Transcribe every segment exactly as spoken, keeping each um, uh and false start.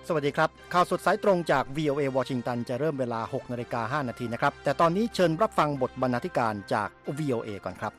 สวัสดีครับข่าวสดสายตรงจาก วี โอ เอ วอชิงตันจะเริ่มเวลา หกนาฬิกาห้านาทีนะครับแต่ตอนนี้เชิญรับฟังบทบรรณาธิการจาก วี โอ เอ ก่อนครับ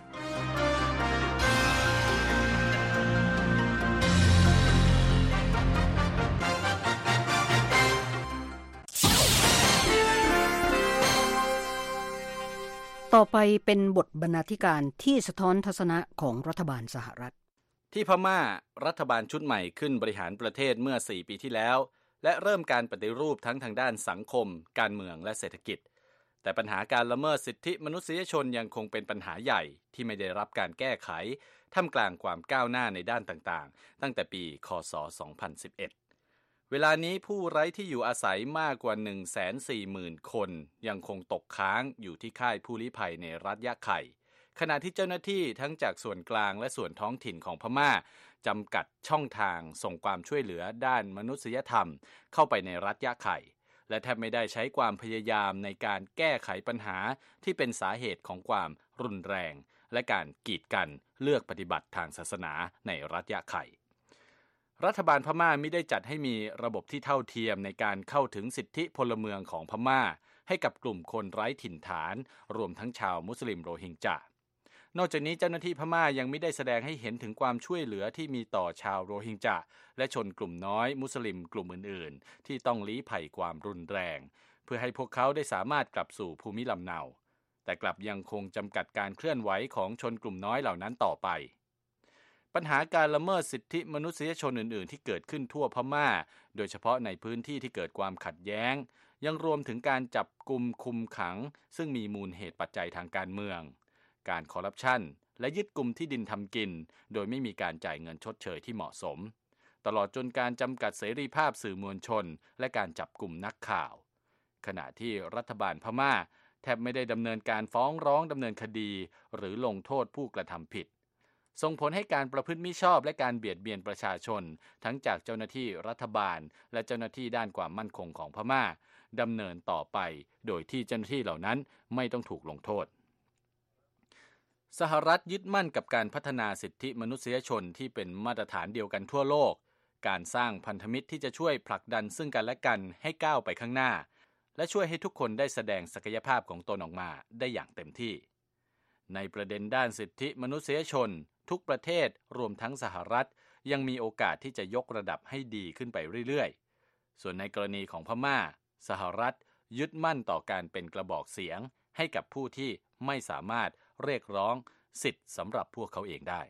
ต่อไปเป็นบทบรรณาธิการที่สะท้อนทัศนะของรัฐบาลสหรัฐที่พม่ารัฐบาลชุดใหม่ขึ้นบริหารประเทศเมื่อสี่ปีที่แล้วและเริ่มการปฏิรูปทั้งทางด้านสังคมการเมืองและเศรษฐกิจแต่ปัญหาการละเมิดสิทธิมนุษยชนยังคงเป็นปัญหาใหญ่ที่ไม่ได้รับการแก้ไขท่ามกลางความก้าวหน้าในด้านต่างๆตั้งแต่ปีค.ศ. สองพันสิบเอ็ดเวลานี้ผู้ไร้ที่อยู่อาศัยมากกว่า หนึ่งแสนสี่หมื่น คนยังคงตกค้างอยู่ที่ค่ายผู้ลี้ภัยในรัฐยะไข่ขณะที่เจ้าหน้าที่ทั้งจากส่วนกลางและส่วนท้องถิ่นของพม่าจำกัดช่องทางส่งความช่วยเหลือด้านมนุษยธรรมเข้าไปในรัฐยะไข่และแทบไม่ได้ใช้ความพยายามในการแก้ไขปัญหาที่เป็นสาเหตุของความรุนแรงและการกีดกันเลือกปฏิบัติทางศาสนาในรัฐยะไข่รัฐบาลพม่ามิได้จัดให้มีระบบที่เท่าเทียมในการเข้าถึงสิทธิพลเมืองของพม่าให้กับกลุ่มคนไร้ถิ่นฐานรวมทั้งชาวมุสลิมโรฮิงญานอกจากนี้เจ้าหน้าที่พม่ายังไม่ได้แสดงให้เห็นถึงความช่วยเหลือที่มีต่อชาวโรฮิงญาและชนกลุ่มน้อยมุสลิมกลุ่มอื่นๆที่ต้องลี้ภัยความรุนแรงเพื่อให้พวกเขาได้สามารถกลับสู่ภูมิลำเนาแต่กลับยังคงจำกัดการเคลื่อนไหวของชนกลุ่มน้อยเหล่านั้นต่อไปปัญหาการละเมิดสิทธิมนุษยชนอื่นๆที่เกิดขึ้นทั่วพม่าโดยเฉพาะในพื้นที่ที่เกิดความขัดแย้งยังรวมถึงการจับกุมคุมขังซึ่งมีมูลเหตุปัจจัยทางการเมืองการคอร์รัปชันและยึดกุมที่ดินทำกินโดยไม่มีการจ่ายเงินชดเชยที่เหมาะสมตลอดจนการจำกัดเสรีภาพสื่อมวลชนและการจับกุมนักข่าวขณะที่รัฐบาลพม่าแทบไม่ได้ดำเนินการฟ้องร้องดำเนินคดีหรือลงโทษผู้กระทำผิดส่งผลให้การประพฤติมิชอบและการเบียดเบียนประชาชนทั้งจากเจ้าหน้าที่รัฐบาลและเจ้าหน้าที่ด้านความมั่นคงของพม่าดำเนินต่อไปโดยที่เจ้าหน้าที่เหล่านั้นไม่ต้องถูกลงโทษสหรัฐยึดมั่นกับการพัฒนาสิทธิมนุษยชนที่เป็นมาตรฐานเดียวกันทั่วโลกการสร้างพันธมิตรที่จะช่วยผลักดันซึ่งกันและกันให้ก้าวไปข้างหน้าและช่วยให้ทุกคนได้แสดงศักยภาพของตนออกมาได้อย่างเต็มที่ในประเด็นด้านสิทธิมนุษยชนทุกประเทศรวมทั้งสหรัฐยังมีโอกาสที่จะยกระดับให้ดีขึ้นไปเรื่อยๆส่วนในกรณีของพม่าสหรัฐยึดมั่นต่อการเป็นกระบอกเสียงให้กับผู้ที่ไม่สามารถเรียกร้องสิทธิ์สำหรับพวกเขาเองได้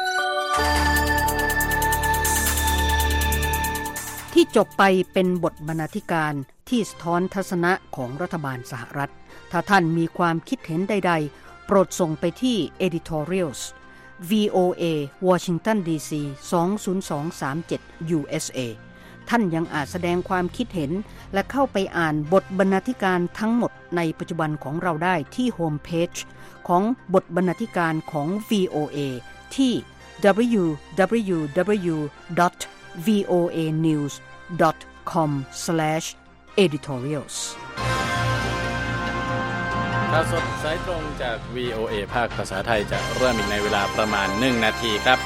ที่จบไปเป็นบทบรรณาธิการที่สะท้อนทัศนะของรัฐบาลสหรัฐถ้าท่านมีความคิดเห็นใดๆโปรดส่งไปที่ editorials วี โอ เอ Washington ดี ซี สอง ศูนย์ สอง สาม เจ็ด ยู เอส เอ ท่านยังอาจแสดงความคิดเห็นและเข้าไปอ่านบทบรรณาธิการทั้งหมดในปัจจุบันของเราได้ที่โฮมเพจของบทบรรณาธิการของ วี โอ เอ ที่ ดับเบิลยู ดับเบิลยู ดับเบิลยู ดอท วี โอ เอ นิวส์ ดอท คอม สแลช เอดิทอเรียลส์ข่าวสดสายตรงจาก วี โอ เอ ภาคภาษาไทยจะเริ่มอีกในเวลาประมาณหนึ่งนาทีครับ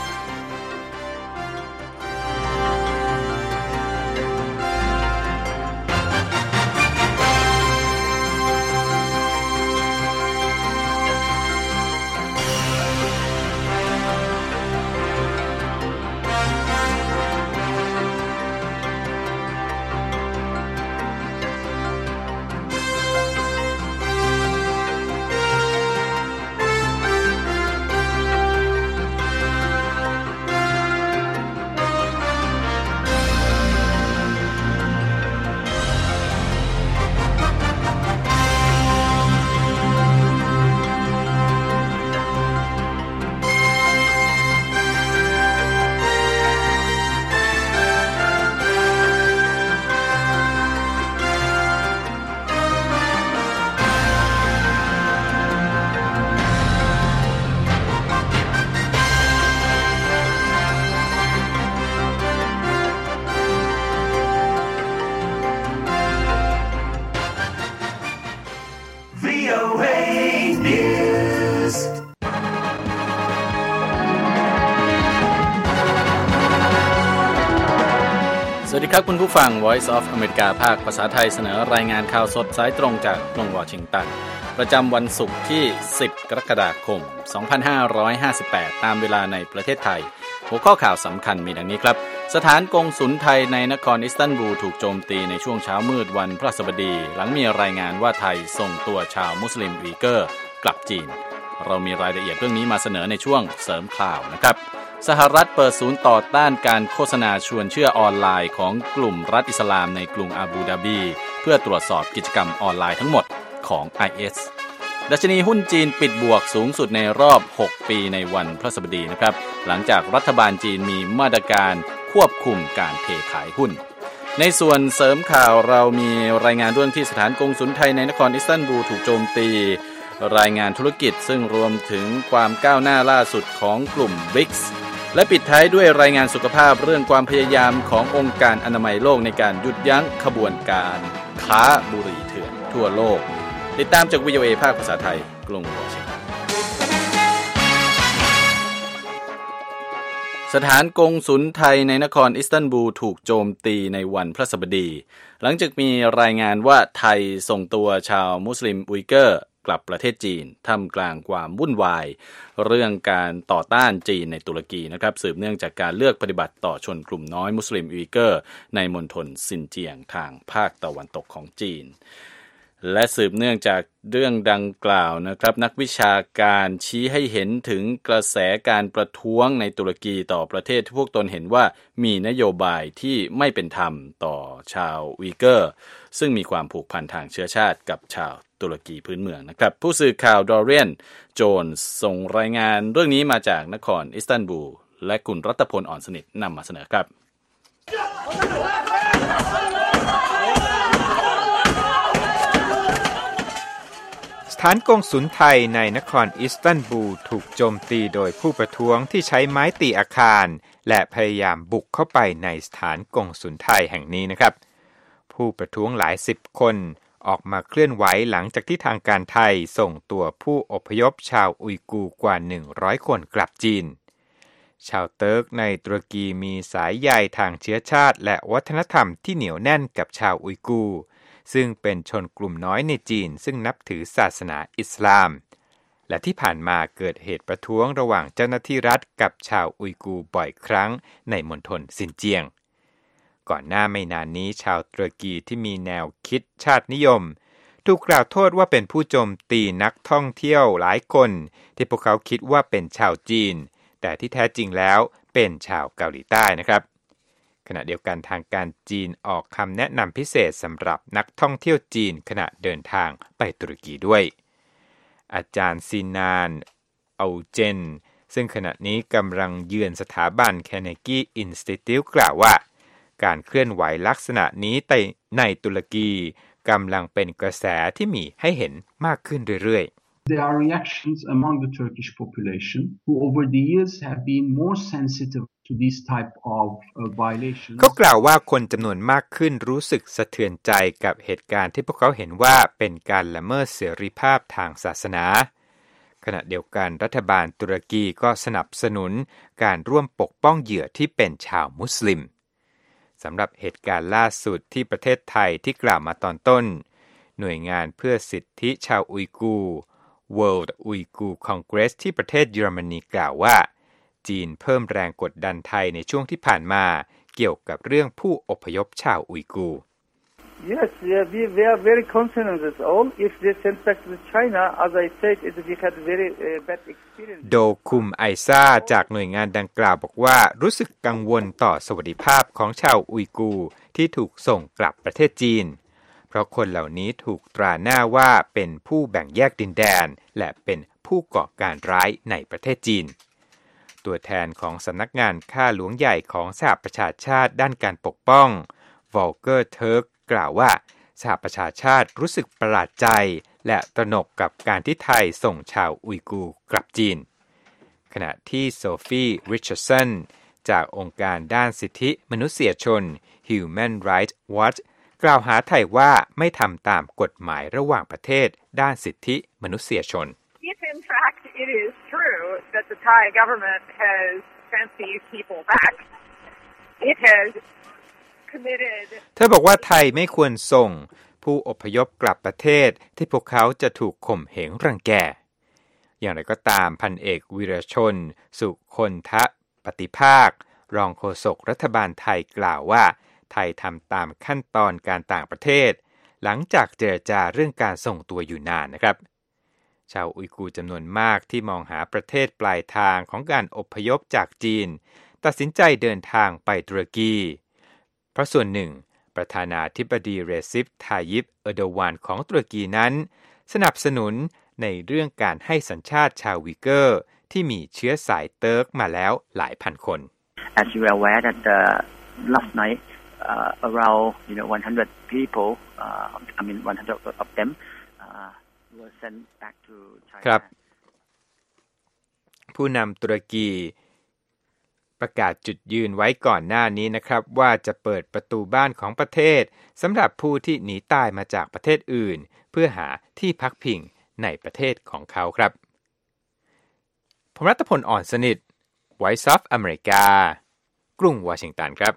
วัสดีครับคุณผู้ฟัง Voice of America ภาคภาษาไทยเสนอรายงานข่าวสดสายตรงจากกรุงวอชิงตันประจำวันศุกร์ที่สิบกรกฎาคมสองพันห้าร้อยห้าสิบแปดตามเวลาในประเทศไทยหัวข้อข่าวสำคัญมีดังนี้ครับสถานกงสุลไทยในนครอิสตันบูลถูกโจมตีในช่วงเช้ามืดวันพฤหัสบดีหลังมีรายงานว่าไทยส่งตัวชาวมุสลิมอุยเกอร์กลับจีนเรามีรายละเอียดเรื่องนี้มาเสนอในช่วงเสริมข่าวนะครับสหรัฐเปิดศูนย์ต่อต้านการโฆษณาชวนเชื่อออนไลน์ของกลุ่มรัฐอิสลามในกรุงอาบูดาบีเพื่อตรวจสอบกิจกรรมออนไลน์ทั้งหมดของ ไอ เอส ดัชนีหุ้นจีนปิดบวกสูงสุดในรอบหกปีในวันพฤหัสบดีนะครับหลังจากรัฐบาลจีนมีมาตรการควบคุมการเทขายหุ้นในส่วนเสริมข่าวเรามีรายงานเรื่องที่สถานกงสุลไทยในนครอิสตันบูลถูกโจมตีรายงานธุรกิจซึ่งรวมถึงความก้าวหน้าล่าสุดของกลุ่ม บริกส์ และปิดท้ายด้วยรายงานสุขภาพเรื่องความพยายามขององค์การอนามัยโลกในการหยุดยั้งขบวนการค้าบุหรี่เถื่อนทั่วโลกติดตามจาก วี โอ เอ ภาคภาษาไทยกรุงวอชิงตันสถานกงสุลไทยในนครอิสตันบูลถูกโจมตีในวันพฤหัสบดีหลังจากมีรายงานว่าไทยส่งตัวชาวมุสลิมอุยเกอร์กลับประเทศจีนท่ามกลางความวุ่นวายเรื่องการต่อต้านจีนในตุรกีนะครับสืบเนื่องจากการเลือกปฏิบัติต่อชนกลุ่มน้อยมุสลิมอุยเกอร์ในมณฑลซินเจียงทางภาคตะวันตกของจีนและสืบเนื่องจากเรื่องดังกล่าวนะครับนักวิชาการชี้ให้เห็นถึงกระแสการประท้วงในตุรกีต่อประเทศที่พวกตนเห็นว่ามีนโยบายที่ไม่เป็นธรรมต่อชาวอุยเกอร์ซึ่งมีความผูกพันทางเชื้อชาติกับชาวตุรกีพื้นเมืองนะครับผู้สื่อข่าวดอเรียนโจนส์ส่งรายงานเรื่องนี้มาจากนครอิสตันบูลและคุณรัตพลอ่อนสนิทนำมาเสนอครับสถานกงสุลไทยในนครอิสตันบูลถูกโจมตีโดยผู้ประท้วงที่ใช้ไม้ตีอาคารและพยายามบุกเข้าไปในสถานกงสุลไทยแห่งนี้นะครับผู้ประท้วงหลายสิบคนออกมาเคลื่อนไหวหลังจากที่ทางการไทยส่งตัวผู้อพยพชาวอุยกูร์กว่าหนึ่งร้อยคนกลับจีนชาวเติร์กในตุรกีมีสายใยทางเชื้อชาติและวัฒนธรรมที่เหนียวแน่นกับชาวอุยกูร์ซึ่งเป็นชนกลุ่มน้อยในจีนซึ่งนับถือศาสนาอิสลามและที่ผ่านมาเกิดเหตุประท้วงระหว่างเจ้าหน้าที่รัฐกับชาวอุยกูร์บ่อยครั้งในมณฑลซินเจียงก่อนหน้าไม่นานนี้ชาวตุรกีที่มีแนวคิดชาตินิยมถูกกล่าวโทษว่าเป็นผู้โจมตีนักท่องเที่ยวหลายคนที่พวกเขาคิดว่าเป็นชาวจีนแต่ที่แท้จริงแล้วเป็นชาวเกาหลีใต้นะครับขณะเดียวกันทางการจีนออกคำแนะนำพิเศษสำหรับนักท่องเที่ยวจีนขณะเดินทางไปตุรกีด้วยอาจารย์ซีนานเอาเจนซึ่งขณะนี้กำลังเยือนสถาบัน Carnegie Institute กล่าวว่าการเคลื่อนไหวลักษณะนี้ในตุรกีกำลังเป็นกระแสที่มีให้เห็นมากขึ้นเรื่อยๆ There are reactions among the Turkish population who over the years have been more sensitive to these type of violations เขากล่าวว่าคนจำนวนมากขึ้นรู้สึกสะเทือนใจกับเหตุการณ์ที่พวกเขาเห็นว่าเป็นการละเมิดเสรีภาพทางศาสนาขณะเดียวกันรัฐบาลตุรกีก็สนับสนุนการร่วมปกป้องเหยื่อที่เป็นชาวมุสลิมสำหรับเหตุการณ์ล่าสุดที่ประเทศไทยที่กล่าวมาตอนต้นหน่วยงานเพื่อสิทธิชาวอุยกูร์ World Uyghur Congress ที่ประเทศเยอรมนีกล่าวว่าจีนเพิ่มแรงกดดันไทยในช่วงที่ผ่านมาเกี่ยวกับเรื่องผู้อพยพชาวอุยกูร์ Yes, yeah, we, we are very concerned with this all. If they send back to China, as I said, it, we had very uh, bad experience. โดคุมไอซ่าจากหน่วยงานดังกล่าวบอกว่ารู้สึกกังวลต่อสวัสดิภาพของชาวอุยกูร์ที่ถูกส่งกลับประเทศจีนเพราะคนเหล่านี้ถูกตราหน้าว่าเป็นผู้แบ่งแยกดินแดนและเป็นผู้ก่อการร้ายในประเทศจีนตัวแทนของสำนักงานข้าหลวงใหญ่ของสหประชาชาติด้านการปกป้องวอลเกอร์เทิร์กกล่าวว่าสหประชาชาติรู้สึกประหลาดใจและตระหนกกับการที่ไทยส่งชาวอุยกูร์กลับจีนขณะที่โซฟีริชาร์ดสันจากองค์การด้านสิทธิมนุษยชน Human Rights Watch กล่าวหาไทยว่าไม่ทำตามกฎหมายระหว่างประเทศด้านสิทธิมนุษยชน If in fact it is true that the Thai government has sent these people back, it has committed. เธอบอกว่าไทยไม่ควรส่งผู้อพยพกลับประเทศที่พวกเขาจะถูกข่มเหงรังแกอย่างไรก็ตามพันเอกวีรชนสุคนทะปฏิภาครองโฆษกรัฐบาลไทยกล่าวว่าไทยทำตามขั้นตอนการต่างประเทศหลังจากเจรจาเรื่องการส่งตัวอยู่นานนะครับชาวอุยกูร์จำนวนมากที่มองหาประเทศปลายทางของการอพยพจากจีนตัดสินใจเดินทางไปตุรกีเพราะส่วนหนึ่งประธานาธิบดีเรซิป ทายิป เออร์โดวานของตุรกีนั้นสนับสนุนในเรื่องการให้สัญชาติชาววีเกอร์ที่มีเชื้อสายเติร์กมาแล้วหลายพันคน As you are aware that uh, last night uh, around you know one hundred people uh, I mean one hundred of them uh, were sent back to China ครับผู้นำตุรกีประกาศจุดยืนไว้ก่อนหน้านี้นะครับว่าจะเปิดประตูบ้านของประเทศสำหรับผู้ที่หนีตายมาจากประเทศอื่นเพื่อหาที่พักพิงในประเทศของเขาครับผมรัตพลอ่อนสนิท Voice of America กรุงวอชิงตันครับ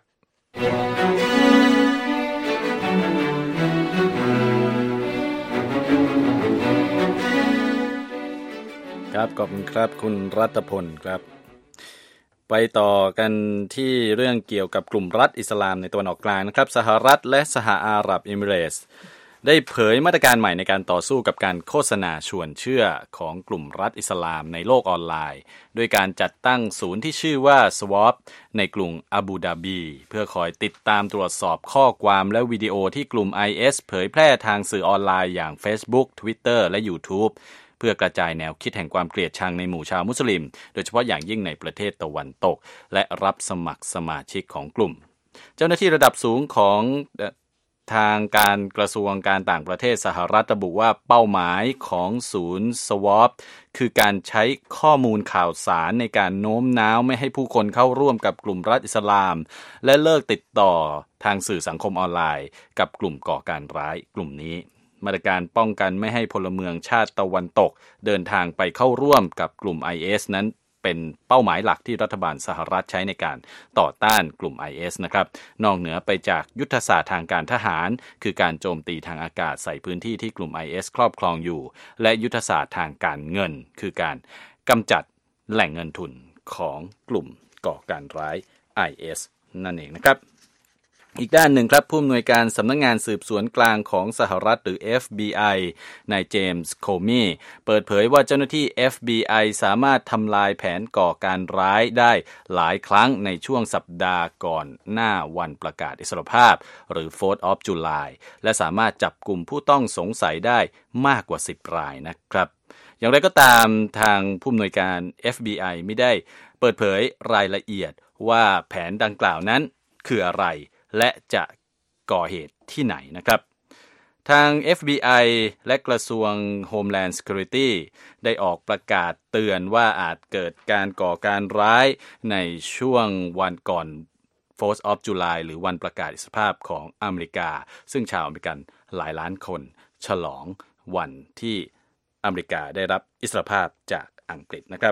ครับขอบคุณครับคุณรัตพลครับไปต่อกันที่เรื่องเกี่ยวกับกลุ่มรัฐอิสลามในตะวันออกกลางนะครับสหรัฐและสหอาหรับเอมิเรตส์ได้เผยมาตรการใหม่ในการต่อสู้กับการโฆษณาชวนเชื่อของกลุ่มรัฐอิสลามในโลกออนไลน์โดยการจัดตั้งศูนย์ที่ชื่อว่า สวอป ในกรุงอาบูดาบีเพื่อคอยติดตามตรวจสอบข้อความและวิดีโอที่กลุ่ม ไอ เอส เผยแพร่ทางสื่อออนไลน์อย่าง Facebook Twitter และ YouTube เพื่อกระจายแนวคิดแห่งความเกลียดชังในหมู่ชาวมุสลิมโดยเฉพาะอย่างยิ่งในประเทศตะวันตกและรับสมัครสมาชิกของกลุ่มเจ้าหน้าที่ระดับสูงของทางการกระทรวงการต่างประเทศสหรัฐระบุว่าเป้าหมายของศูนย์ สวอป คือการใช้ข้อมูลข่าวสารในการโน้มน้าวไม่ให้ผู้คนเข้าร่วมกับกลุ่มรัฐอิสลามและเลิกติดต่อทางสื่อสังคมออนไลน์กับกลุ่มก่อการร้ายกลุ่มนี้มาตรการป้องกันไม่ให้พลเมืองชาติตะวันตกเดินทางไปเข้าร่วมกับกลุ่ม ไอ เอส นั้นเป็นเป้าหมายหลักที่รัฐบาลสหรัฐใช้ในการต่อต้านกลุ่ม ไอ เอส นะครับนอกเหนือไปจากยุทธศาสตร์ทางการทหารคือการโจมตีทางอากาศใส่พื้นที่ที่กลุ่ม ไอ เอส ครอบครองอยู่และยุทธศาสตร์ทางการเงินคือการกำจัดแหล่งเงินทุนของกลุ่มก่อการร้าย ไอ เอส นั่นเองนะครับอีกด้านหนึ่งครับผู้อำนวยการสำนักงานสืบสวนกลางของสหรัฐหรือ เอฟ บี ไอ นายเจมส์ โคมีเปิดเผยว่าเจ้าหน้าที่ เอฟ บี ไอ สามารถทำลายแผนก่อการร้ายได้หลายครั้งในช่วงสัปดาห์ก่อนหน้าวันประกาศอิสรภาพหรือ โฟร์ธ of July และสามารถจับกลุ่มผู้ต้องสงสัยได้มากกว่าสิบรายนะครับอย่างไรก็ตามทางผู้อำนวยการ เอฟ บี ไอ ไม่ได้เปิดเผยรายละเอียดว่าแผนดังกล่าวนั้นคืออะไรและจะก่อเหตุที่ไหนนะครับทาง เอฟ บี ไอ และกระทรวง Homeland Security ได้ออกประกาศเตือนว่าอาจเกิดการก่อการร้ายในช่วงวันก่อน โฟร์ธ of July หรือวันประกาศอิสรภาพของอเมริกาซึ่งชาวอเมริกันหลายล้านคนฉลองวันที่อเมริกาได้รับอิสรภาพจากอังกฤษนะครับ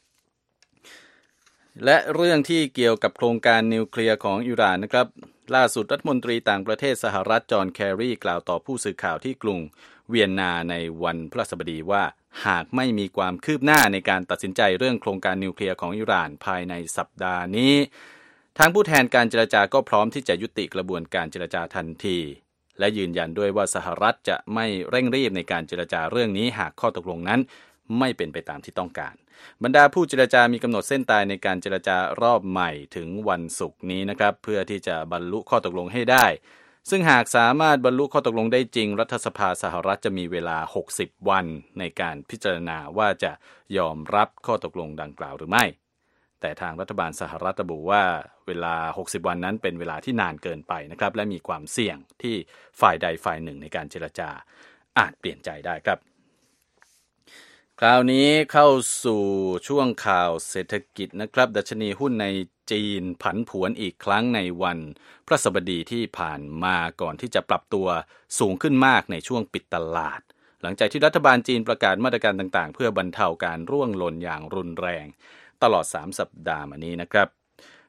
และเรื่องที่เกี่ยวกับโครงการนิวเคลียร์ของอิหร่านนะครับล่าสุดรัฐมนตรีต่างประเทศสหรัฐจอห์นแครีกล่าวต่อผู้สื่อข่าวที่กรุงเวียนนาในวันพฤหัสบดีว่าหากไม่มีความคืบหน้าในการตัดสินใจเรื่องโครงการนิวเคลียร์ของอิหร่านภายในสัปดาห์นี้ทางผู้แทนการเจรจาก็พร้อมที่จะยุติกระบวนการเจรจาทันทีและยืนยันด้วยว่าสหรัฐจะไม่เร่งรีบในการเจรจาเรื่องนี้หากข้อตกลงนั้นไม่เป็นไปตามที่ต้องการบรรดาผู้เจรจามีกำหนดเส้นตายในการเจรจารอบใหม่ถึงวันศุกร์นี้นะครับเพื่อที่จะบรรลุข้อตกลงให้ได้ซึ่งหากสามารถบรรลุข้อตกลงได้จริงรัฐสภาสหรัฐจะมีเวลาหกสิบวันในการพิจารณาว่าจะยอมรับข้อตกลงดังกล่าวหรือไม่แต่ทางรัฐบาลสหรัฐระบุว่าเวลาหกสิบวันนั้นเป็นเวลาที่นานเกินไปนะครับและมีความเสี่ยงที่ฝ่ายใดฝ่ายหนึ่งในการเจรจาอาจเปลี่ยนใจได้ครับคราวนี้เข้าสู่ช่วงข่าวเศรษฐกิจนะครับดัชนีหุ้นในจีนผันผวนอีกครั้งในวันพฤหัสบดีที่ผ่านมาก่อนที่จะปรับตัวสูงขึ้นมากในช่วงปิดตลาดหลังจากที่รัฐบาลจีนประกาศมาตรการต่างๆเพื่อบรรเทาการร่วงหล่นอย่างรุนแรงตลอดสามสัปดาห์มานี้นะครับ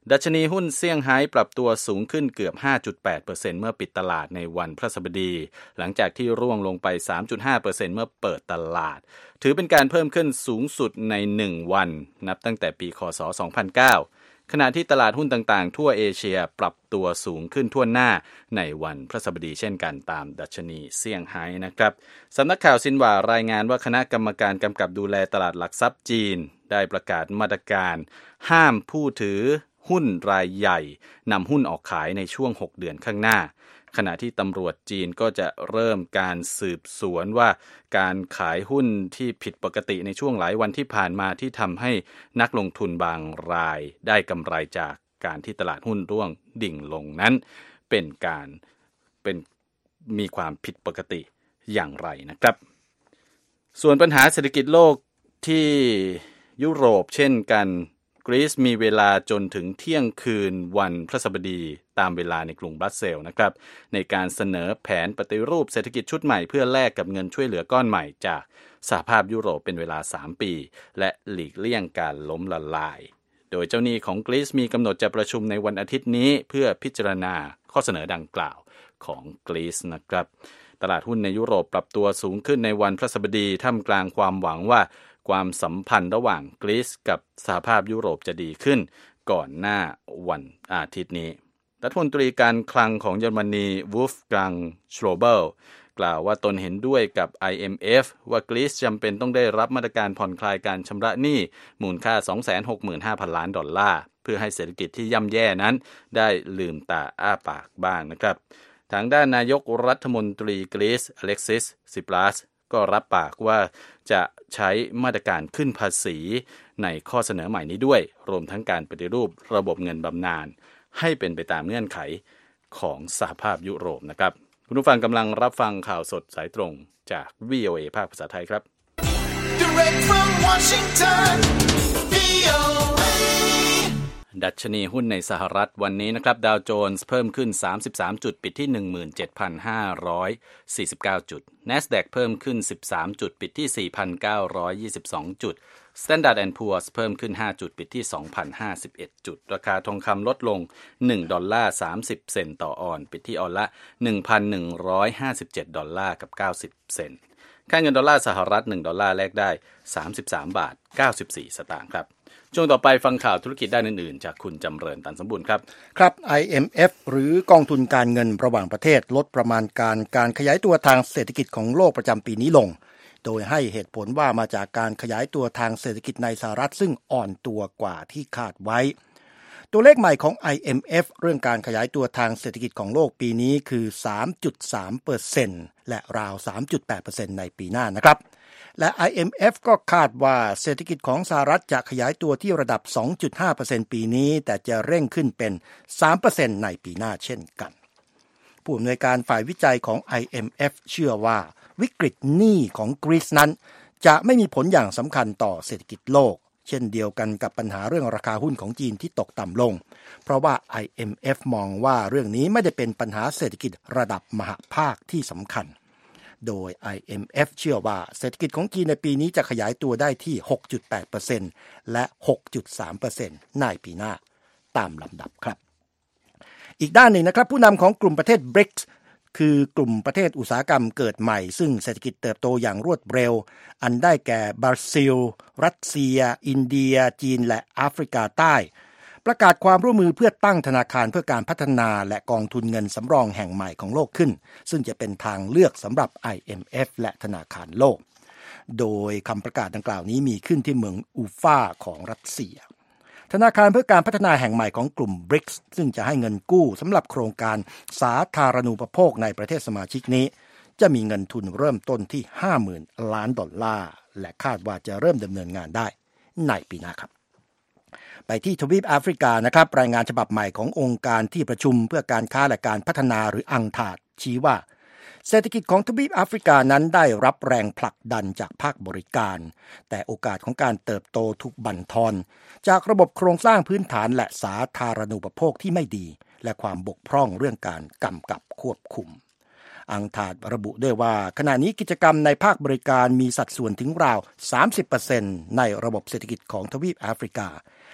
ดัชนีหุ้นเซี่ยงไฮ้ปรับตัวสูงขึ้นเกือบ ห้าจุดแปดเปอร์เซ็นต์ เมื่อปิดตลาดในวันพฤหัสบดีหลังจากที่ร่วงลงไป สามจุดห้าเปอร์เซ็นต์ เมื่อเปิดตลาดถือเป็นการเพิ่มขึ้นสูงสุดในหนึ่งวันนับตั้งแต่ปีค.ศ. สองพันเก้าขณะที่ตลาดหุ้นต่างๆทั่วเอเชียปรับตัวสูงขึ้นทั่วหน้าในวันพฤหัสบดีเช่นกันตามดัชนีเซี่ยงไฮ้นะครับสำนักข่าวซินหว่ารายงานว่าคณะกรรมการกำกับดูแลตลาดหลักทรัพย์จีนได้ประกาศมาตรการห้ามผู้ถือหุ้นรายใหญ่นำหุ้นออกขายในช่วงหกเดือนข้างหน้าขณะที่ตำรวจจีนก็จะเริ่มการสืบสวนว่าการขายหุ้นที่ผิดปกติในช่วงหลายวันที่ผ่านมาที่ทำให้นักลงทุนบางรายได้กำไรจากการที่ตลาดหุ้นร่วงดิ่งลงนั้นเป็นการเป็นมีความผิดปกติอย่างไรนะครับส่วนปัญหาเศรษฐกิจโลกที่ยุโรปเช่นกันกรีซมีเวลาจนถึงเที่ยงคืนวันพฤหัสบดีตามเวลาในกรุงบรัสเซลส์นะครับในการเสนอแผนปฏิรูปเศรษฐกิจชุดใหม่เพื่อแลกกับเงินช่วยเหลือก้อนใหม่จากสหภาพยุโรปเป็นเวลาสามปีและหลีกเลี่ยงการล้มละลายโดยเจ้าหนี้ของกรีซมีกำหนดจะประชุมในวันอาทิตย์นี้เพื่อพิจารณาข้อเสนอดังกล่าวของกรีซนะครับตลาดหุ้นในยุโรปปรับตัวสูงขึ้นในวันพฤหัสบดีท่ามกลางความหวังว่าความสัมพันธ์ระหว่างกรีซกับสหภาพยุโรปจะดีขึ้นก่อนหน้าวันอาทิตย์นี้รัฐมนตรีการคลังของเยอรมนีวูฟกังชโรเบิลกล่าวว่าตนเห็นด้วยกับ ไอ เอ็ม เอฟ ว่ากรีซจำเป็นต้องได้รับมาตรการผ่อนคลายการชำระหนี้มูลค่า สองแสนหกหมื่นห้าพัน ล้านดอลลาร์เพื่อให้เศรษฐกิจที่ย่ำแย่นั้นได้ลืมตาอ้าปากบ้างนะครับทางด้านนายกรัฐมนตรีกรีซอเล็กซิสซิปรัสก็รับปากว่าจะใช้มาตรการขึ้นภาษีในข้อเสนอใหม่นี้ด้วยรวมทั้งการปฏิรูประบบเงินบำนาญให้เป็นไปตามเงื่อนไขของสหภาพยุโรปนะครับคุณผู้ฟังกำลังรับฟังข่าวสดสายตรงจาก วี โอ เอ ภาคภาษาไทยครับ Direct from Washington วี โอ เอ ดัชนีหุ้นในสหรัฐวันนี้นะครับดาวโจนส์เพิ่มขึ้นสามสิบสามจุดปิดที่ หนึ่งหมื่นเจ็ดพันห้าร้อยสี่สิบเก้า จุด NASDAQ เพิ่มขึ้นสิบสามจุดปิดที่ สี่พันเก้าร้อยยี่สิบสอง จุด Standard แอนด์ Poor's เพิ่มขึ้นห้าจุดปิดที่ สองพันห้าสิบเอ็ด จุดราคาทองคำลดลงหนึ่งดอลลาร์สามสิบเซนต์ต่อออนซ์ปิดที่ออนละ หนึ่งพันหนึ่งร้อยห้าสิบเจ็ด ดอลลาร์กับเก้าสิบเซนต์ค่าเงินดอลลาร์สหรัฐหนึ่งดอลลาร์แลกได้สามสิบสามบาทเก้าสิบสี่สตางค์ครับช่วงต่อไปฟังข่าวธุรกิจด้านอื่นๆจากคุณจำเริญตันสมบูรณ์ครับครับ ไอ เอ็ม เอฟ หรือกองทุนการเงินระหว่างประเทศลดประมาณการการขยายตัวทางเศรษฐกิจของโลกประจำปีนี้ลงโดยให้เหตุผลว่ามาจากการขยายตัวทางเศรษฐกิจในสหรัฐซึ่งอ่อนตัวกว่าที่คาดไว้ตัวเลขใหม่ของ ไอ เอ็ม เอฟ เรื่องการขยายตัวทางเศรษฐกิจของโลกปีนี้คือ สามจุดสามเปอร์เซ็นต์ และราว สามจุดแปดเปอร์เซ็นต์ ในปีหน้านะครับและ ไอ เอ็ม เอฟ ก็คาดว่าเศรษฐกิจของสหรัฐจะขยายตัวที่ระดับ สองจุดห้าเปอร์เซ็นต์ ปีนี้แต่จะเร่งขึ้นเป็น สามเปอร์เซ็นต์ ในปีหน้าเช่นกันผู้อำนวยการฝ่ายวิจัยของ ไอ เอ็ม เอฟ เชื่อว่าวิกฤตหนี้ของกรีซนั้นจะไม่มีผลอย่างสำคัญต่อเศรษฐกิจโลกเช่นเดียวกันกับปัญหาเรื่องราคาหุ้นของจีนที่ตกต่ำลงเพราะว่า ไอ เอ็ม เอฟ มองว่าเรื่องนี้ไม่ได้เป็นปัญหาเศรษฐกิจระดับมหภาคที่สำคัญโดย ไอ เอ็ม เอฟ เชื่อว่าเศรษฐกิจของจีนในปีนี้จะขยายตัวได้ที่ หกจุดแปดเปอร์เซ็นต์ และ หกจุดสามเปอร์เซ็นต์ ในปีหน้าตามลำดับครับอีกด้านหนึ่งนะครับผู้นำของกลุ่มประเทศ บริกส์ คือกลุ่มประเทศอุตสาหกรรมเกิดใหม่ซึ่งเศรษฐกิจเติบโตอย่างรวดเร็วอันได้แก่บราซิลรัสเซียอินเดียจีนและแอฟริกาใต้ประกาศความร่วมมือเพื่อตั้งธนาคารเพื่อการพัฒนาและกองทุนเงินสำรองแห่งใหม่ของโลกขึ้นซึ่งจะเป็นทางเลือกสำหรับ ไอ เอ็ม เอฟ และธนาคารโลกโดยคำประกาศดังกล่าวนี้มีขึ้นที่เมืองอูฟาของรัสเซียธนาคารเพื่อการพัฒนาแห่งใหม่ของกลุ่ม บริกส์ ซึ่งจะให้เงินกู้สำหรับโครงการสาธารณูปโภคในประเทศสมาชิกนี้จะมีเงินทุนเริ่มต้นที่ ห้าหมื่น ล้านดอลลาร์และคาดว่าจะเริ่มดำเนินงานได้ในปีหน้าครับไปที่ทวีปแอฟริกานะครับรายงานฉบับใหม่ขององค์การที่ประชุมเพื่อการค้าและการพัฒนาหรืออังทาดชี้ว่าเศรษฐกิจของทวีปแอฟริกานั้นได้รับแรงผลักดันจากภาคบริการแต่โอกาสของการเติบโตถูกบั่นทอนจากระบบโครงสร้างพื้นฐานและสาธารณูปโภคที่ไม่ดีและความบกพร่องเรื่องการกำกับควบคุมอังทาดระบุด้วยว่าขณะนี้กิจกรรมในภาคบริการมีสัดส่วนถึงราว สามสิบเปอร์เซ็นต์ ในระบบเศรษฐกิจของทวีปแอฟริกา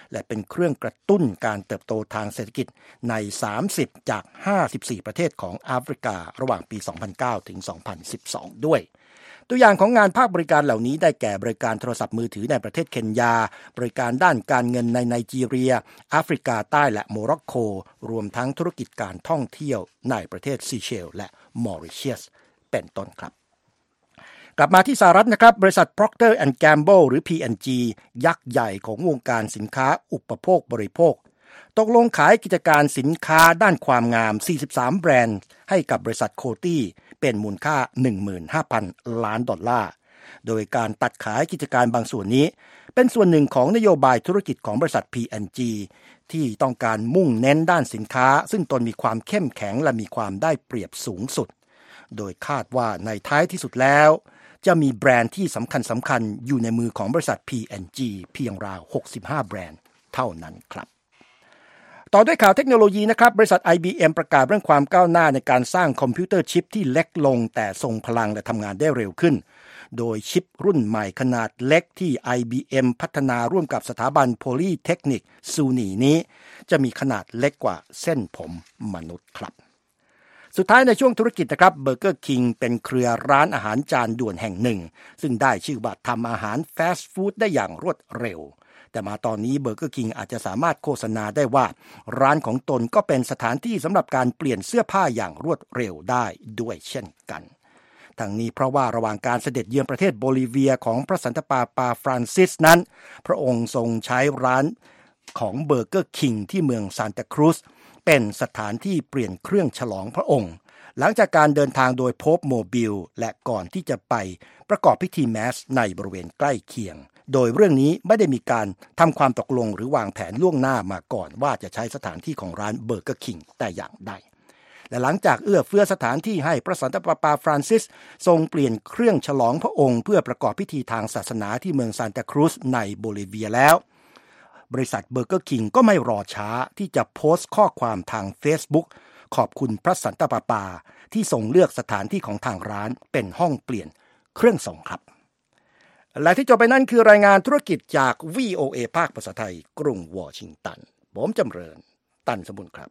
และเป็นเครื่องกระตุ้นการเติบโตทางเศรษฐกิจในสามสิบจากห้าสิบสี่ประเทศของแอฟริการะหว่างปีสองพันเก้าถึงสองพันสิบสองด้วยตัวอย่างของงานภาคบริการเหล่านี้ได้แก่บริการโทรศัพท์มือถือในประเทศเคนยาบริการด้านการเงินในไนจีเรียแอฟริกาใต้และโมร็อกโกรวมทั้งธุรกิจการท่องเที่ยวในประเทศซีเชลและมอริเชียสเป็นต้นครับกลับมาที่สหรัฐนะครับบริษัท Procter แอนด์ Gamble หรือ พี แอนด์ จี ยักษ์ใหญ่ของวงการสินค้าอุปโภคบริโภคตกลงขายกิจการสินค้าด้านความงามสี่สิบสามแบรนด์ให้กับบริษัทโคตี้เป็นมูลค่า หนึ่งหมื่นห้าพัน ล้านดอลลาร์โดยการตัดขายกิจการบางส่วนนี้เป็นส่วนหนึ่งของนโยบายธุรกิจของบริษัท พี แอนด์ จี ที่ต้องการมุ่งเน้นด้านสินค้าซึ่งตนมีความเข้มแข็งและมีความได้เปรียบสูงสุดโดยคาดว่าในท้ายที่สุดแล้วจะมีแบรนด์ที่สำคัญสำคัญอยู่ในมือของบริษัท พี แอนด์ จี เพียงราวหกสิบห้าแบรนด์เท่านั้นครับต่อด้วยข่าวเทคโนโลยีนะครับบริษัท ไอ บี เอ็ม ประกาศเรื่องความก้าวหน้าในการสร้างคอมพิวเตอร์ชิปที่เล็กลงแต่ทรงพลังและทำงานได้เร็วขึ้นโดยชิปรุ่นใหม่ขนาดเล็กที่ ไอ บี เอ็ม พัฒนาร่วมกับสถาบัน Polytechnic ซูนีนี้จะมีขนาดเล็กกว่าเส้นผมมนุษย์ครับสุดท้ายในช่วงธุรกิจนะครับเบอร์เกอร์คิงเป็นเครือร้านอาหารจานด่วนแห่งหนึ่งซึ่งได้ชื่อว่าทำอาหารฟาสต์ฟู้ดได้อย่างรวดเร็วแต่มาตอนนี้เบอร์เกอร์คิงอาจจะสามารถโฆษณาได้ว่าร้านของตนก็เป็นสถานที่สำหรับการเปลี่ยนเสื้อผ้าอย่างรวดเร็วได้ด้วยเช่นกันทั้งนี้เพราะว่าระหว่างการเสด็จเยือนประเทศโบลิเวียของพระสันตะปาปาฟรานซิสนั้นพระองค์ทรงใช้ร้านของเบอร์เกอร์คิงที่เมืองซานตาครูซเป็นสถานที่เปลี่ยนเครื่องฉลองพระองค์หลังจากการเดินทางโดยโป๊ปโมบิลและก่อนที่จะไปประกอบพิธีแมสในบริเวณใกล้เคียงโดยเรื่องนี้ไม่ได้มีการทำความตกลงหรือวางแผนล่วงหน้ามาก่อนว่าจะใช้สถานที่ของร้านเบอร์เกอร์คิงแต่อย่างใดและหลังจากเอื้อเฟื้อสถานที่ให้พระสันตะปาปาฟรานซิสทรงเปลี่ยนเครื่องฉลองพระองค์เพื่อประกอบพิธีทางศาสนาที่เมืองซานตาครูซในโบลิเวียแล้วบริษัทเบอร์เกอร์คิงก็ไม่รอช้าที่จะโพสต์ข้อความทาง Facebook ขอบคุณพระสันตะปาปาที่ทรงเลือกสถานที่ของทางร้านเป็นห้องเปลี่ยนเครื่องส่งครับและที่จบไปนั่นคือรายงานธุรกิจจาก วี โอ เอ ภาคภาษาไทยกรุงวอชิงตันผมจำเริญตันสมบุญครับ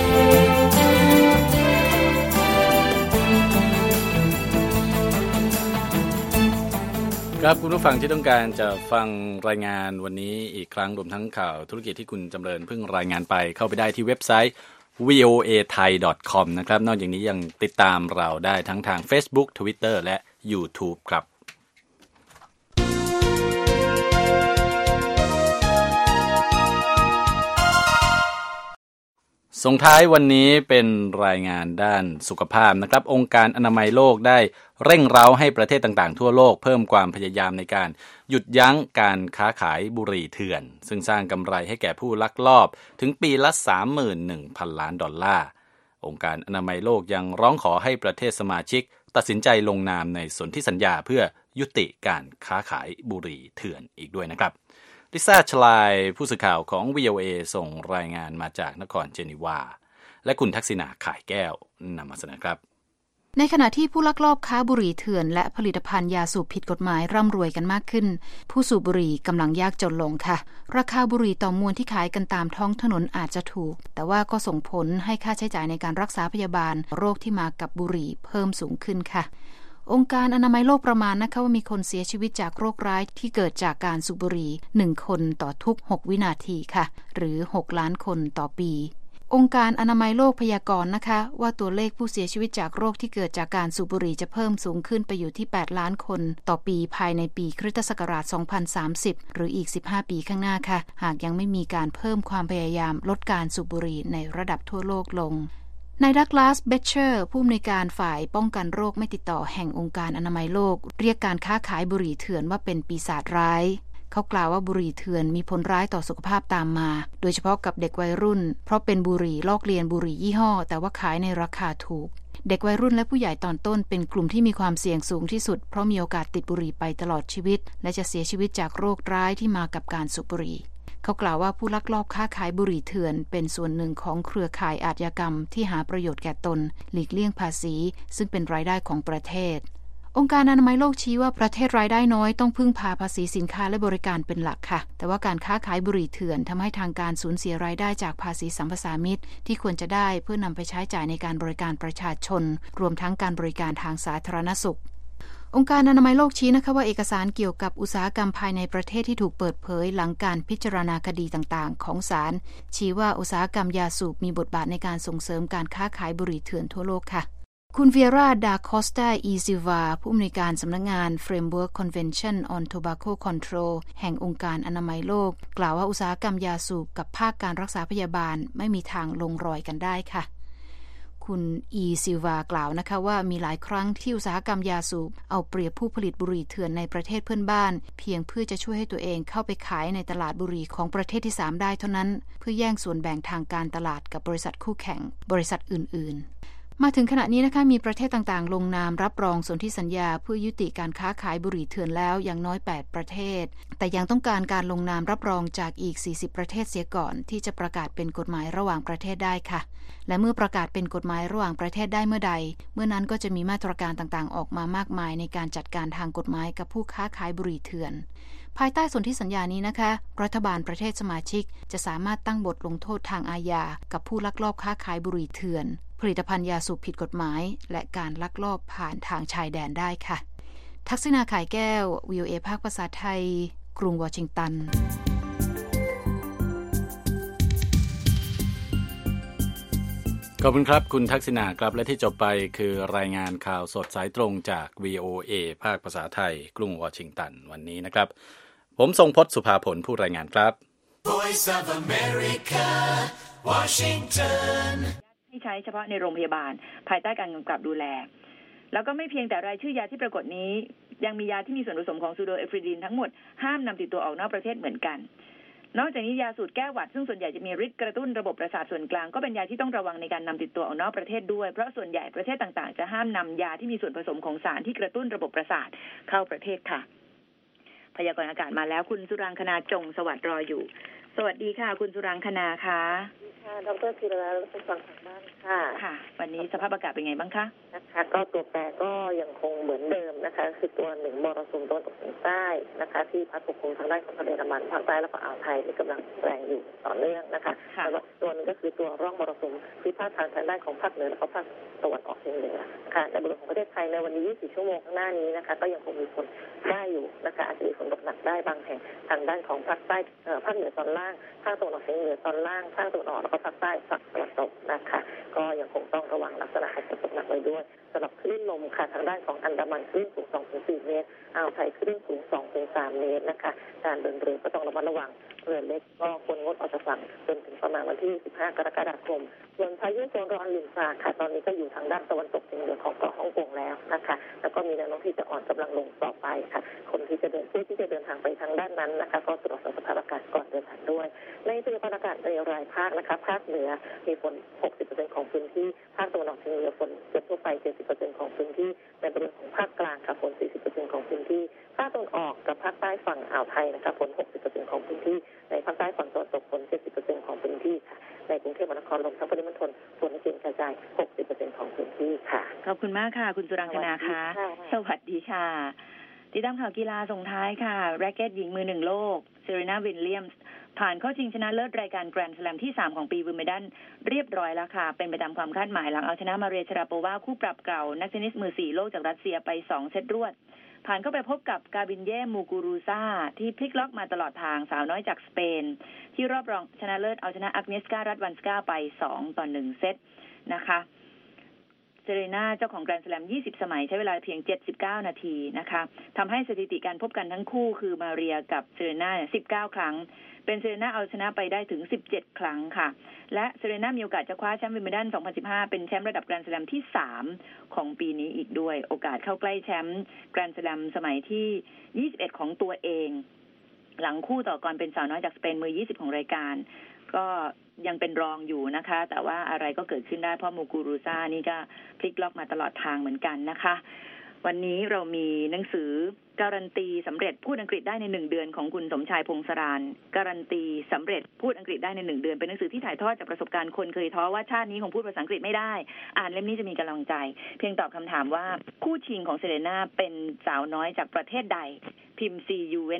ครับคุณผู้ฟังที่ต้องการจะฟังรายงานวันนี้อีกครั้งรวมทั้งข่าวธุรกิจที่คุณจำเริญเพิ่งรายงานไปเข้าไปได้ที่เว็บไซต์ วี โอ เอ ไทย ดอท คอม นะครับนอกจากนี้ยังติดตามเราได้ทั้งทาง Facebook Twitter และ YouTube ครับส่งท้ายวันนี้เป็นรายงานด้านสุขภาพนะครับองค์การอนามัยโลกได้เร่งเร้าให้ประเทศต่างๆทั่วโลกเพิ่มความพยายามในการหยุดยั้งการค้าขายบุหรี่เถื่อนซึ่งสร้างกำไรให้แก่ผู้ลักลอบถึงปีละ สามหมื่นหนึ่งพัน ล้านดอลลาร์องค์การอนามัยโลกยังร้องขอให้ประเทศสมาชิกตัดสินใจลงนามในสนธิสัญญาเพื่อยุติการค้าขายบุหรี่เถื่อนอีกด้วยนะครับลิซ่าชลายผู้สื่อข่าวของ วี โอ เอ ส่งรายงานมาจากนครเจนีวาและคุณทักษิณาข่ายแก้วนำมาเสนอครับในขณะที่ผู้ลักลอบค้าบุหรี่เถื่อนและผลิตภัณฑ์ยาสูบผิดกฎหมายร่ำรวยกันมากขึ้นผู้สูบบุหรี่กำลังยากจนลงค่ะราคาบุหรี่ต่อมวลที่ขายกันตามท้องถนนอาจจะถูกแต่ว่าก็ส่งผลให้ค่าใช้จ่ายในการรักษาพยาบาลโรคที่มากับบุหรี่เพิ่มสูงขึ้นค่ะองค์การอนามัยโลกประมาณนะคะว่ามีคนเสียชีวิตจากโรคร้ายที่เกิดจากการสูบบุหรี่หนึ่งคนต่อทุกหกวินาทีค่ะหรือหกล้านคนต่อปีองค์การอนามัยโลกพยากรณ์นะคะว่าตัวเลขผู้เสียชีวิตจากโรคที่เกิดจากการสูบบุหรี่จะเพิ่มสูงขึ้นไปอยู่ที่แปดล้านคนต่อปีภายในปีคริสตศักราชสองพันสามสิบหรืออีกสิบห้าปีข้างหน้าค่ะหากยังไม่มีการเพิ่มความพยายามลดการสูบบุหรี่ในระดับทั่วโลกลงนายดักลาสเบเชอร์ผู้อำนวยการฝ่ายป้องกันโรคไม่ติดต่อแห่งองค์การอนามัยโลกเรียกการค้าขายบุหรี่เถื่อนว่าเป็นปีศาจร้ายเขากล่าวว่าบุหรี่เถื่อนมีผลร้ายต่อสุขภาพตามมาโดยเฉพาะกับเด็กวัยรุ่นเพราะเป็นบุหรี่ลอกเลียนบุหรี่ยี่ห้อแต่ว่าขายในราคาถูกเด็กวัยรุ่นและผู้ใหญ่ตอนต้นเป็นกลุ่มที่มีความเสี่ยงสูงที่สุดเพราะมีโอกาสติดบุหรี่ไปตลอดชีวิตและจะเสียชีวิตจากโรคร้ายที่มากับการสูบบุหรี่เขากล่าวว่าผู้ลักลอบค้าขายบุหรี่เถื่อนเป็นส่วนหนึ่งของเครือข่ายอาชญากรรมที่หาประโยชน์แก่ตนหลีกเลี่ยงภาษีซึ่งเป็นรายได้ของประเทศองค์การอนามัยโลกชี้ว่าประเทศรายได้น้อยต้องพึ่งพาภาษีสินค้าและบริการเป็นหลักค่ะแต่ว่าการค้าขายบุหรี่เถื่อนทำให้ทางการสูญเสียรายได้จากภาษีสัมปทานมิตรที่ควรจะได้เพื่อนำไปใช้จ่ายในการบริการประชาชนรวมทั้งการบริการทางสาธารณสุของค์การอนามัยโลกชี้นะคะว่าเอกสารเกี่ยวกับอุตสาหกรรมภายในประเทศที่ถูกเปิดเผยหลังการพิจารณาคดีต่างๆของศาลชี้ว่าอุตสาหกรรมยาสูบมีบทบาทในการส่งเสริมการค้าขายบุหรี่เถื่อนทั่วโลกค่ะคุณเวียร่า ดา คอสตา อีซิวาผู้อำนวยการสำนักงาน Framework Convention on Tobacco Control แห่งองค์การอนามัยโลกกล่าวว่าอุตสาหกรรมยาสูบกับภาคการรักษาพยาบาลไม่มีทางลงรอยกันได้ค่ะคุณอีซิวากล่าวนะคะว่ามีหลายครั้งที่อุตสาหกรรมยาสูบเอาเปรียบผู้ผลิตบุหรี่เถื่อนในประเทศเพื่อนบ้านเพียงเพื่อจะช่วยให้ตัวเองเข้าไปขายในตลาดบุหรี่ของประเทศที่สามได้เท่านั้นเพื่อแย่งส่วนแบ่งทางการตลาดกับบริษัทคู่แข่งบริษัทอื่นๆมาถึงขณะนี้นะคะมีประเทศต่างๆลงนามรับรองสนธิสัญญาเพื่อยุติการค้าขายบุหรี่เถื่อนแล้วอย่างน้อยแปดประเทศแต่ยังต้องการการลงนามรับรองจากอีกสี่สิบประเทศเสียก่อนที่จะประกาศเป็นกฎหมายระหว่างประเทศได้ค่ะและเมื่อประกาศเป็นกฎหมายระหว่างประเทศได้เมื่อใดเมื่อนั้นก็จะมีมาตรการต่างๆออกมามากมายในการจัดการทางกฎหมายกับผู้ค้าขายบุหรี่เถื่อนภายใต้สนธิสัญญานี้นะคะรัฐบาลประเทศสมาชิกจะสามารถตั้งบทลงโทษทางอาญากับผู้ลักลอบค้าขายบุหรี่เถื่อนผลิตภัณฑ์ยาสูบผิดกฎหมายและการลักลอบผ่านทางชายแดนได้ค่ะทักษิณา ข่ายแก้ว วี โอ เอ ภาคภาษาไทยกรุงวอชิงตันขอบคุณครับคุณทักษิณาครับและที่จบไปคือรายงานข่าวสดสายตรงจาก วี โอ เอ ภาคภาษาไทยกรุงวอชิงตันวันนี้นะครับผมทรงพจน์สุภาผลผู้รายงานครับ Voice of America Washingtonที่ใช้เฉพาะในโรงพยาบาลภายใต้การกำกับดูแลแล้วก็ไม่เพียงแต่รายชื่อยาที่ปรากฏนี้ยังมียาที่มีส่วนผสมของซูโดเอฟริดินทั้งหมดห้ามนำติดตัวออกนอกประเทศเหมือนกันนอกจากนี้ยาสูตรแก้หวัดซึ่งส่วนใหญ่จะมีฤทธิ์กระตุ้นระบบประสาทส่วนกลางก็เป็นยาที่ต้องระวังในการนำติดตัวออกนอกประเทศด้วยเพราะส่วนใหญ่ประเทศต่างๆจะห้ามนำยาที่มีส่วนผสมของสารที่กระตุ้นระบบประสาทเข้าประเทศค่ะพยากรณ์อากาศมาแล้วคุณสุรังคณาจงสวัสดิ์รออยู่สวัสดีค่ะคุณสุรังคณาค่ะค่ะดร.ธีรรัตน์และผู้ฟังทางบ้านค่ะค่ะวันนี้สภาพอากาศเป็นไงบ้างคะนะคะก็ตัวแปรก็ยังคงเหมือนเดิมนะคะคือตัวหนึ่งมรสุมตะวันตกเฉียงใต้นะคะที่พัดปกคลุมทางด้านของทะเลอันดามันภาคใต้และก็อ่าวไทยมีกำลังแรงอยู่ต่อเนื่องนะคะแล้วตัวนึงก็คือตัวร่องมรสุมที่พาดผ่านทางด้านของภาคเหนือและก็ภาคตะวันออกเฉียงเหนือค่ะในบริเวณของประเทศไทยในวันนี้ยี่สิบสี่ชั่วโมงข้างหน้านี้นะคะก็ยังคงมีฝนได้อยู่นะคะอาจจะมีฝนตกหนักได้บางแห่งทางด้านของภาคใต้ภาคเหนือตอนล่างภาคตะวันออกเฉียงเหนือตอนล่างภาคตะวันออกแล้วก็ภาคใต้ฝั่งตะวันตกนะคะก็ยังคงต้องระวังลักษณะฝนตกหนักไว้ด้วยสำหรับคลื่นลมค่ะทางด้านของอันดามันคลื่นสูง สองถึงสี่ เมตรอ่าวไทยคลื่นสูง สองถึงสาม เมตรนะคะการเดินเรือก็ต้องระมัดระวังเรือเล็กก็ควรงดออกจากฝั่งจนถึงประมาณวันที่สิบห้ากรกฎาคมส่วนพายุโซนร้อนลินฟาค่ะตอนนี้ก็อยู่ทางด้านตะวันตกเฉียงเหนือของเกาะฮ่องกงแล้วนะคะแล้วก็มีแนวโน้มที่จะอ่อนกำลังลงต่อไปค่ะคนที่จะเดินผู้ที่จะเดินทางไปทางด้านนั้นนะคะก็ตรวจสอบสภาพอากาศก่อนเดินทางด้วยในสภาพอากาศในรายภาคนะคะภาคเหนือมีฝน หกสิบเปอร์เซ็นต์ ของพื้นที่ภาคตะวันออกเฉียงเหนือฝนจะทั่วไป เจ็ดสิบเปอร์เซ็นต์ ของพื้นที่ในบริเวณของภาคกลางค่ะฝน สี่สิบเปอร์เซ็นต์ ของพื้นที่ภาคตะวันออกกับภาคใต้ฝั่งอ่าวไทยนะคะฝน หกสิบเปอร์เซ็นต์ ของพื้นที่ในภาคใต้ฝั่งตะวันตกฝน เจ็ดสิบเปอร์เซ็นต์ ของพื้นที่ค่ะในกรุงเทพมหานครรวมทั้งปริมณฑลฝนเกระจาย หกสิบเปอร์เซ็นต์ ของพื้นที่ค่ะขอบคุณมากค่ะคุณสุรังคณาค่ะสวัสดีค่ะติดตามข่าวกีฬาส่งท้ายค่ะแร็กเก็ตหญิงมือหนึ่งโลกเซรีนาวิลเลียมส์ผ่านเข้าชิงชนะเลิศรายการแกรนด์สแลมที่สามของปีวิมเบิลดันเรียบร้อยแล้วค่ะเป็นไปตามความคาดหมายหลังเอาชนะมาเรีย ชราโปวาคู่ปรับเก่านักเทนนิสมือสี่โลกจากรัสเซียไปสองเซตรวดผ่านเข้าไปพบกับกาบินเย่มูกูรูซาที่พลิกล็อกมาตลอดทางสาวน้อยจากสเปนที่รอบรองชนะเลิศเอาชนะอักเนสการัตวันสกาไปสองต่อหนึ่งเซตนะคะเซเรนาเจ้าของแกรนด์สแลมยี่สิบสมัยใช้เวลาเพียงเจ็ดสิบเก้านาทีนะคะทำให้สถิติการพบกันทั้งคู่คือมาเรียกับเซเรนาสิบเก้าครั้งเป็นเซเรนาเอาชนะไปได้ถึงสิบเจ็ดครั้งค่ะและเซเรนามีโอกาสจะคว้าแชมป์วิมเบิลดันสองพันสิบห้าเป็นแชมป์ระดับแกรนด์สแลมที่สามของปีนี้อีกด้วยโอกาสเข้าใกล้แชมป์แกรนด์สแลมสมัยที่ยี่สิบเอ็ดของตัวเองหลังคู่ต่อกรเป็นสาวน้อยจากสเปนมือยี่สิบของรายการก็ยังเป็นรองอยู่นะคะแต่ว่าอะไรก็เกิดขึ้นได้เพราะมูกูรูซานี่ก็พลิกล็อกมาตลอดทางเหมือนกันนะคะวันนี้เรามีหนังสือการันตีสำเร็จพูดอังกฤษได้ในหนึ่งเดือนของคุณสมชายพงศรานการันตีสำเร็จพูดอังกฤษได้ในหนึ่งเดือนเป็นหนังสือที่ถ่ายทอดจากประสบการณ์คนเคยท้อว่าชาตินี้คงพูดภาษาอังกฤษไม่ได้อ่านเล่มนี้จะมีกำลังใจเพียงตอบคำถามว่าคู่ชิงของเซเลน่าเป็นสาวน้อยจากประเทศใดพิมพ์ ซี ยู